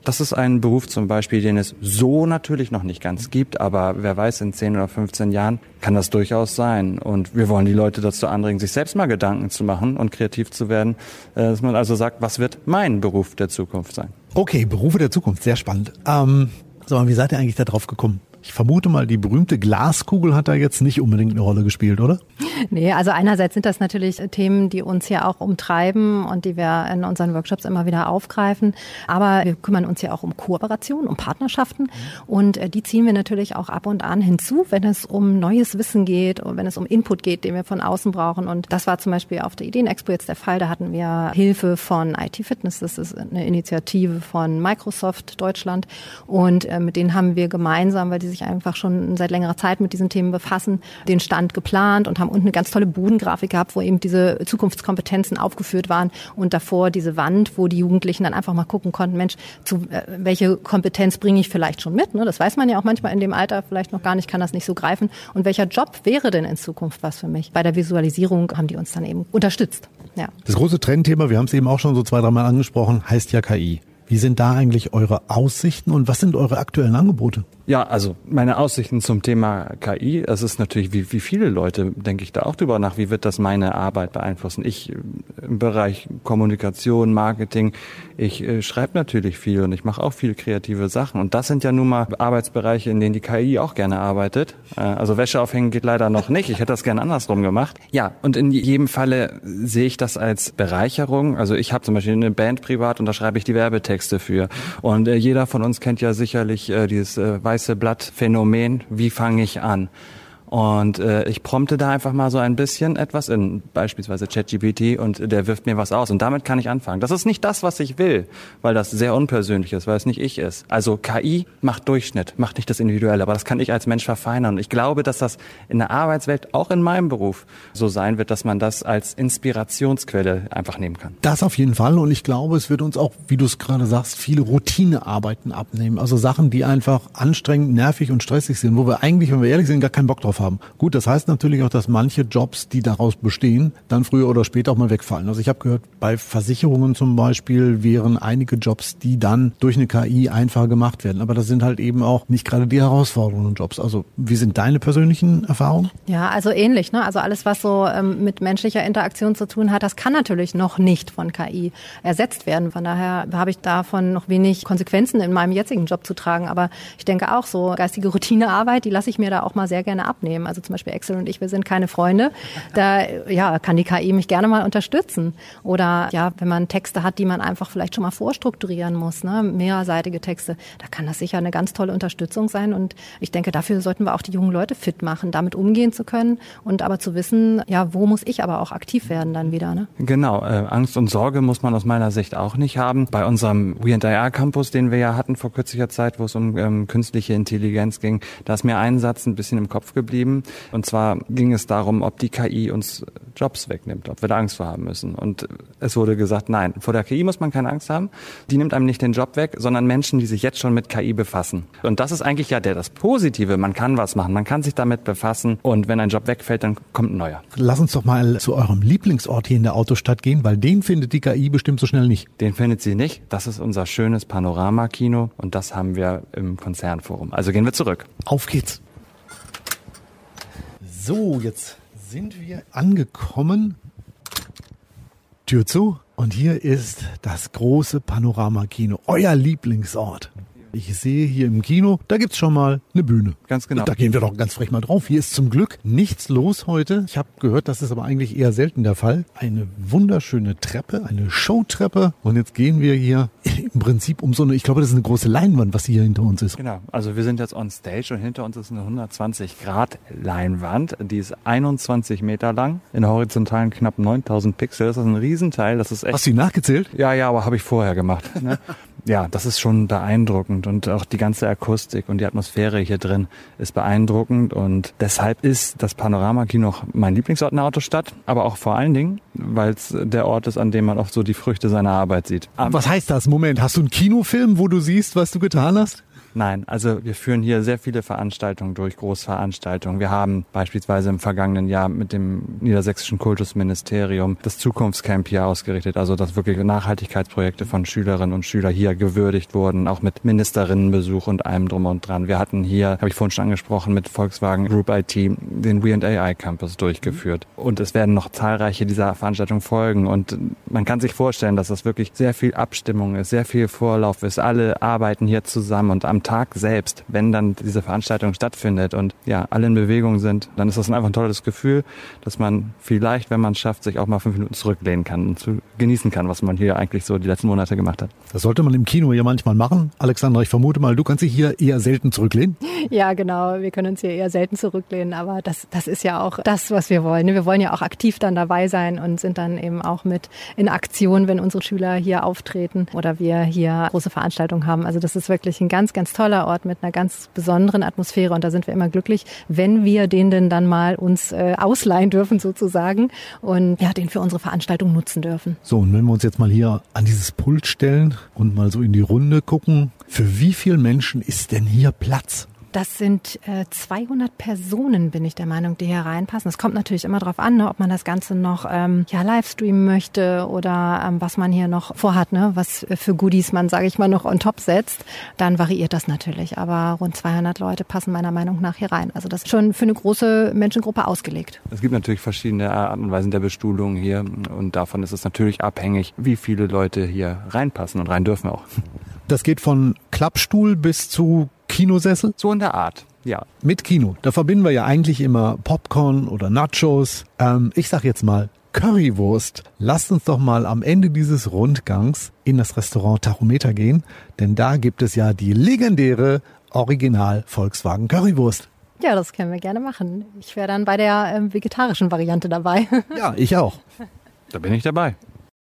Das ist ein Beruf zum Beispiel, den es so natürlich noch nicht ganz gibt, aber wer weiß, in zehn oder fünfzehn Jahren kann das durchaus sein. Und wir wollen die Leute dazu anregen, sich selbst mal Gedanken zu machen und kreativ zu werden, dass man also sagt, was wird mein Beruf der Zukunft sein? Okay, Berufe der Zukunft, sehr spannend. Ähm, so, wie seid ihr eigentlich da drauf gekommen? Ich vermute mal, die berühmte Glaskugel hat da jetzt nicht unbedingt eine Rolle gespielt, oder? Nee, also einerseits sind das natürlich Themen, die uns hier auch umtreiben und die wir in unseren Workshops immer wieder aufgreifen. Aber wir kümmern uns ja auch um Kooperation, um Partnerschaften. Und die ziehen wir natürlich auch ab und an hinzu, wenn es um neues Wissen geht und wenn es um Input geht, den wir von außen brauchen. Und das war zum Beispiel auf der Ideenexpo jetzt der Fall. Da hatten wir Hilfe von I T Fitness. Das ist eine Initiative von Microsoft Deutschland. Und mit denen haben wir gemeinsam, weil die sich einfach schon seit längerer Zeit mit diesen Themen befassen, den Stand geplant und haben unten eine ganz tolle Bodengrafik gehabt, wo eben diese Zukunftskompetenzen aufgeführt waren und davor diese Wand, wo die Jugendlichen dann einfach mal gucken konnten, Mensch, zu, äh, welche Kompetenz bringe ich vielleicht schon mit? Ne? Das weiß man ja auch manchmal in dem Alter vielleicht noch gar nicht, kann das nicht so greifen. Und welcher Job wäre denn in Zukunft was für mich? Bei der Visualisierung haben die uns dann eben unterstützt. Ja. Das große Trendthema, wir haben es eben auch schon so zwei, dreimal angesprochen, heißt ja K I. Wie sind da eigentlich eure Aussichten und was sind eure aktuellen Angebote? Ja, also meine Aussichten zum Thema K I, es ist natürlich, wie, wie viele Leute, denke ich da auch drüber nach, wie wird das meine Arbeit beeinflussen? Ich im Bereich Kommunikation, Marketing, ich äh, schreibe natürlich viel und ich mache auch viel kreative Sachen. Und das sind ja nun mal Arbeitsbereiche, in denen die K I auch gerne arbeitet. Äh, also Wäsche aufhängen geht leider noch nicht. Ich hätte das gerne andersrum gemacht. Ja, und in jedem Falle sehe ich das als Bereicherung. Also ich habe zum Beispiel eine Band privat und da schreibe ich die Werbetexte für. Und äh, jeder von uns kennt ja sicherlich äh, dieses äh, weiße Blatt-Phänomen. Wie fange ich an? Und äh, ich prompte da einfach mal so ein bisschen etwas in beispielsweise ChatGPT und der wirft mir was aus. Und damit kann ich anfangen. Das ist nicht das, was ich will, weil das sehr unpersönlich ist, weil es nicht ich ist. Also K I macht Durchschnitt, macht nicht das Individuelle, aber das kann ich als Mensch verfeinern. Und ich glaube, dass das in der Arbeitswelt, auch in meinem Beruf, so sein wird, dass man das als Inspirationsquelle einfach nehmen kann. Das auf jeden Fall. Und ich glaube, es wird uns auch, wie du es gerade sagst, viele Routinearbeiten abnehmen. Also Sachen, die einfach anstrengend, nervig und stressig sind, wo wir eigentlich, wenn wir ehrlich sind, gar keinen Bock drauf haben. Haben. Gut, das heißt natürlich auch, dass manche Jobs, die daraus bestehen, dann früher oder später auch mal wegfallen. Also ich habe gehört, bei Versicherungen zum Beispiel wären einige Jobs, die dann durch eine K I einfacher gemacht werden. Aber das sind halt eben auch nicht gerade die herausfordernden Jobs. Also wie sind deine persönlichen Erfahrungen? Ja, also ähnlich. Ne? Also alles, was so ähm, mit menschlicher Interaktion zu tun hat, das kann natürlich noch nicht von K I ersetzt werden. Von daher habe ich davon noch wenig Konsequenzen in meinem jetzigen Job zu tragen. Aber ich denke auch so, geistige Routinearbeit, die lasse ich mir da auch mal sehr gerne abnehmen. Also zum Beispiel Axel und ich, wir sind keine Freunde. Da ja, kann die K I mich gerne mal unterstützen. Oder ja, wenn man Texte hat, die man einfach vielleicht schon mal vorstrukturieren muss, ne, mehrseitige Texte, da kann das sicher eine ganz tolle Unterstützung sein. Und ich denke, dafür sollten wir auch die jungen Leute fit machen, damit umgehen zu können und aber zu wissen, ja, wo muss ich aber auch aktiv werden dann wieder. Ne? Genau, äh, Angst und Sorge muss man aus meiner Sicht auch nicht haben. Bei unserem We and I R Campus, den wir ja hatten vor kürzlicher Zeit, wo es um ähm, künstliche Intelligenz ging, da ist mir ein Satz ein bisschen im Kopf geblieben. Und zwar ging es darum, ob die K I uns Jobs wegnimmt, ob wir da Angst vor haben müssen. Und es wurde gesagt, nein, vor der K I muss man keine Angst haben. Die nimmt einem nicht den Job weg, sondern Menschen, die sich jetzt schon mit K I befassen. Und das ist eigentlich ja der, das Positive. Man kann was machen, man kann sich damit befassen. Und wenn ein Job wegfällt, dann kommt ein neuer. Lass uns doch mal zu eurem Lieblingsort hier in der Autostadt gehen, weil den findet die K I bestimmt so schnell nicht. Den findet sie nicht. Das ist unser schönes Panoramakino und das haben wir im Konzernforum. Also gehen wir zurück. Auf geht's. So, jetzt sind wir angekommen. Tür zu. Und hier ist das große Panoramakino, euer Lieblingsort. Ich sehe hier im Kino, da gibt's schon mal eine Bühne. Ganz genau. Da gehen wir doch ganz frech mal drauf. Hier ist zum Glück nichts los heute. Ich habe gehört, das ist aber eigentlich eher selten der Fall. Eine wunderschöne Treppe, eine Showtreppe. Und jetzt gehen wir hier im Prinzip um so eine, ich glaube, das ist eine große Leinwand, was hier hinter uns ist. Genau, also wir sind jetzt on stage und hinter uns ist eine hundertzwanzig Grad Leinwand. Die ist einundzwanzig Meter lang, in horizontalen knapp neuntausend Pixel. Das ist ein Riesenteil. Das ist echt. Hast du ihn nachgezählt? Ja, ja, aber habe ich vorher gemacht. Ne? Ja, das ist schon beeindruckend und auch die ganze Akustik und die Atmosphäre hier drin ist beeindruckend und deshalb ist das Panoramakino auch mein Lieblingsort in der Autostadt, aber auch vor allen Dingen, weil es der Ort ist, an dem man oft so die Früchte seiner Arbeit sieht. Was heißt das? Moment, hast du einen Kinofilm, wo du siehst, was du getan hast? Nein, also wir führen hier sehr viele Veranstaltungen durch, Großveranstaltungen. Wir haben beispielsweise im vergangenen Jahr mit dem Niedersächsischen Kultusministerium das Zukunftscamp hier ausgerichtet, also dass wirklich Nachhaltigkeitsprojekte von Schülerinnen und Schülern hier gewürdigt wurden, auch mit Ministerinnenbesuch und allem drum und dran. Wir hatten hier, habe ich vorhin schon angesprochen, mit Volkswagen Group I T den We and A I Campus durchgeführt. Und es werden noch zahlreiche dieser Veranstaltungen folgen. Und man kann sich vorstellen, dass das wirklich sehr viel Abstimmung ist, sehr viel Vorlauf ist. Alle arbeiten hier zusammen und am Tag selbst, wenn dann diese Veranstaltung stattfindet und ja, alle in Bewegung sind, dann ist das einfach ein tolles Gefühl, dass man vielleicht, wenn man es schafft, sich auch mal fünf Minuten zurücklehnen kann und zu genießen kann, was man hier eigentlich so die letzten Monate gemacht hat. Das sollte man im Kino ja manchmal machen. Alexandra, ich vermute mal, du kannst dich hier eher selten zurücklehnen. Ja, genau. Wir können uns hier eher selten zurücklehnen, aber das, das ist ja auch das, was wir wollen. Wir wollen ja auch aktiv dann dabei sein und sind dann eben auch mit in Aktion, wenn unsere Schüler hier auftreten oder wir hier große Veranstaltungen haben. Also das ist wirklich ein ganz, ganz toller Ort mit einer ganz besonderen Atmosphäre und da sind wir immer glücklich, wenn wir den denn dann mal uns äh, ausleihen dürfen sozusagen und ja, den für unsere Veranstaltung nutzen dürfen. So, und wenn wir uns jetzt mal hier an dieses Pult stellen und mal so in die Runde gucken, für wie viele Menschen ist denn hier Platz? Das sind äh, zweihundert Personen, bin ich der Meinung, die hier reinpassen. Es kommt natürlich immer darauf an, ne, ob man das Ganze noch ähm, ja, livestreamen möchte oder ähm, was man hier noch vorhat, ne, was für Goodies man, sage ich mal, noch on top setzt. Dann variiert das natürlich. Aber rund zweihundert Leute passen meiner Meinung nach hier rein. Also das ist schon für eine große Menschengruppe ausgelegt. Es gibt natürlich verschiedene Arten und Weisen der Bestuhlung hier und davon ist es natürlich abhängig, wie viele Leute hier reinpassen und rein dürfen auch. Das geht von Klappstuhl bis zu Kinosessel? So in der Art, ja. Mit Kino, da verbinden wir ja eigentlich immer Popcorn oder Nachos. Ähm, ich sag jetzt mal Currywurst. Lasst uns doch mal am Ende dieses Rundgangs in das Restaurant Tachometer gehen, denn da gibt es ja die legendäre Original Volkswagen Currywurst. Ja, das können wir gerne machen. Ich wäre dann bei der äh, vegetarischen Variante dabei. Ja, ich auch. Da bin ich dabei.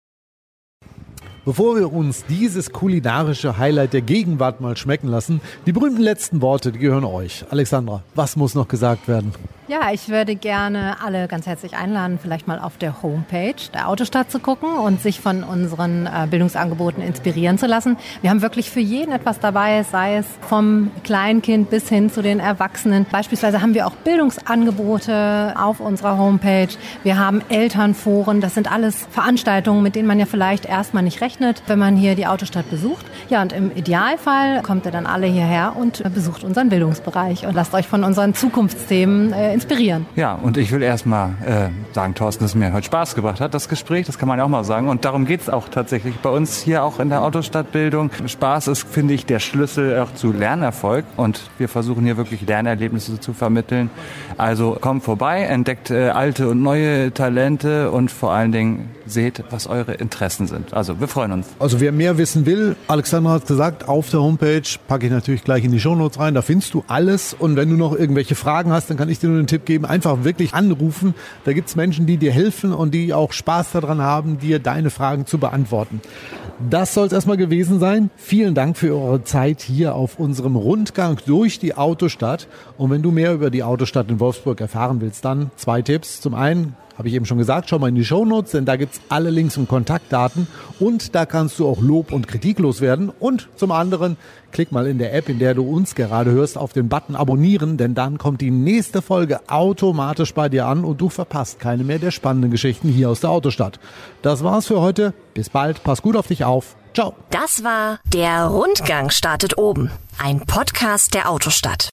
Bevor wir uns dieses kulinarische Highlight der Gegenwart mal schmecken lassen, die berühmten letzten Worte, die gehören euch. Alexandra, was muss noch gesagt werden? Ja, ich würde gerne alle ganz herzlich einladen, vielleicht mal auf der Homepage der Autostadt zu gucken und sich von unseren äh, Bildungsangeboten inspirieren zu lassen. Wir haben wirklich für jeden etwas dabei, sei es vom Kleinkind bis hin zu den Erwachsenen. Beispielsweise haben wir auch Bildungsangebote auf unserer Homepage. Wir haben Elternforen. Das sind alles Veranstaltungen, mit denen man ja vielleicht erstmal nicht rechnet, wenn man hier die Autostadt besucht. Ja, und im Idealfall kommt ihr dann alle hierher und besucht unseren Bildungsbereich und lasst euch von unseren Zukunftsthemen äh, inspirieren. Ja, und ich will erstmal äh, sagen, Thorsten, dass es mir heute Spaß gebracht hat, das Gespräch, das kann man ja auch mal sagen. Und darum geht es auch tatsächlich bei uns hier auch in der Autostadtbildung. Spaß ist, finde ich, der Schlüssel auch zu Lernerfolg und wir versuchen hier wirklich Lernerlebnisse zu vermitteln. Also kommt vorbei, entdeckt äh, alte und neue Talente und vor allen Dingen seht, was eure Interessen sind. Also wir freuen uns. Also wer mehr wissen will, Alexandra hat gesagt, auf der Homepage packe ich natürlich gleich in die Shownotes rein, da findest du alles und wenn du noch irgendwelche Fragen hast, dann kann ich dir nur den Tipp geben, einfach wirklich anrufen. Da gibt es Menschen, die dir helfen und die auch Spaß daran haben, dir deine Fragen zu beantworten. Das soll es erstmal gewesen sein. Vielen Dank für eure Zeit hier auf unserem Rundgang durch die Autostadt. Und wenn du mehr über die Autostadt in Wolfsburg erfahren willst, dann zwei Tipps. Zum einen, habe ich eben schon gesagt, schau mal in die Shownotes, denn da gibt's alle Links und Kontaktdaten und da kannst du auch Lob und Kritik loswerden. Und zum anderen, klick mal in der App, in der du uns gerade hörst, auf den Button Abonnieren, denn dann kommt die nächste Folge automatisch bei dir an und du verpasst keine mehr der spannenden Geschichten hier aus der Autostadt. Das war's für heute. Bis bald. Pass gut auf dich auf. Ciao. Das war Der Rundgang startet oben. Ein Podcast der Autostadt.